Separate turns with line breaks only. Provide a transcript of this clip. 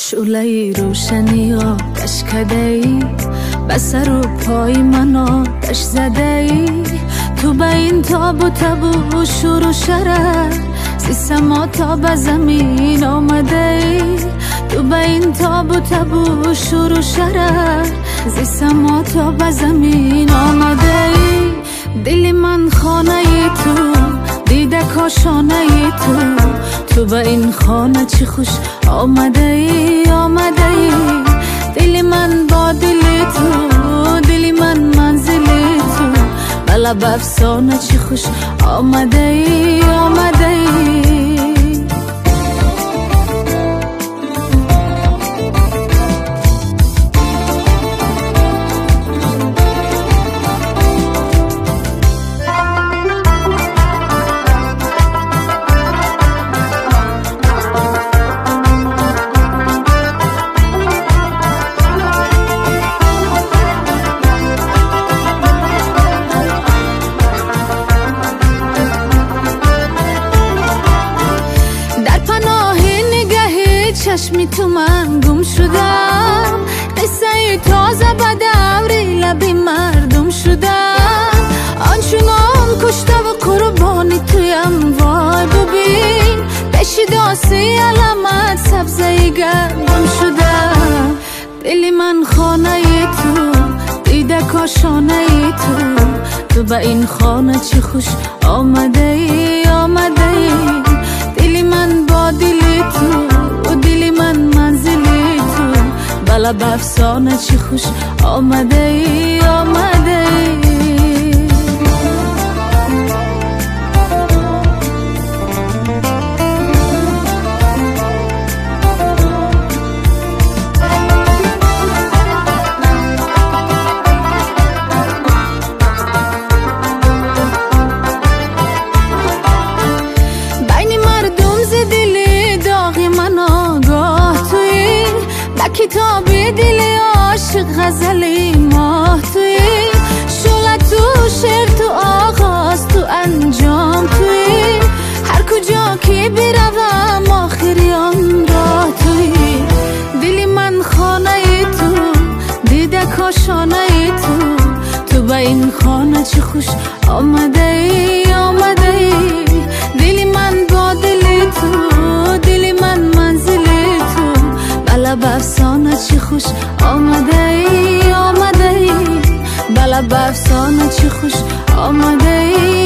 شعله روشنی آتش کده ای، به سر و پای من آتش زده ای. تو به این تاب و تب و شور و شرر، زی سما تا به زمین آمده ای. تو به این تاب و تب و شور و شرر، زی سما تا به زمین آمده ای. دل من خانه ای تو، دیده کاشانه ای تو به این خانه چی خوش آمده ای آمده ای. دل من با دل تو، دل من منزل تو، بلب افسانه چی خوش آمده ای آمده ای. چشمی تو من گم شدم، قصه تازه به دوری لبی مردم شدم. آنچنان کشته و قربانی تویم، وای ببین بشی داستی علامت سبزه گردم شدم. دلی من خانه ای تو، دیده کاشانه ای تو به این خانه چی خوش آمده ای آمده ای. دلی من با دلی تو، دلی من منزلی تو، بلب افسانه چی خوش آمده ای آمده ای. کتابی دلی عاشق غزلی ماه توی، شعله تو شعر تو آغاز تو انجام توی، هر کجا که بروم آخری آن راه توی. دلی من خانه ای تو، دیده کاشانه ای تو به این خانه چی خوش آمده ای آمده ای. دلی من با دلی تو، دلی من منزلی تو، بلب افسانه چی خوش آمده ای آمده ای. بلب افسانه چی خوش آمده ای